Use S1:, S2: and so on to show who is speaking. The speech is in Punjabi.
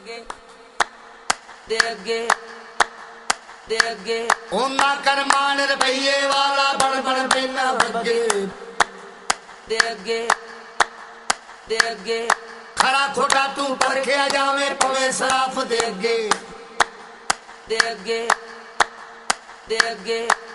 S1: ਉਹਨਾਂ ਕਰਮਾਨ ਰੁਪਈਏ ਵਾਲਾ ਬਣ ਬਣ ਪੈਣਾ ਬੱਗੇ ਦੇ ਅੱਗੇ ਖਰਾ ਖੋਟਾ ਤੂੰ ਪਰਖਿਆ ਜਾਵੇਂ ਪਵੇ ਸਰਾਫ ਦੇ ਅੱਗੇ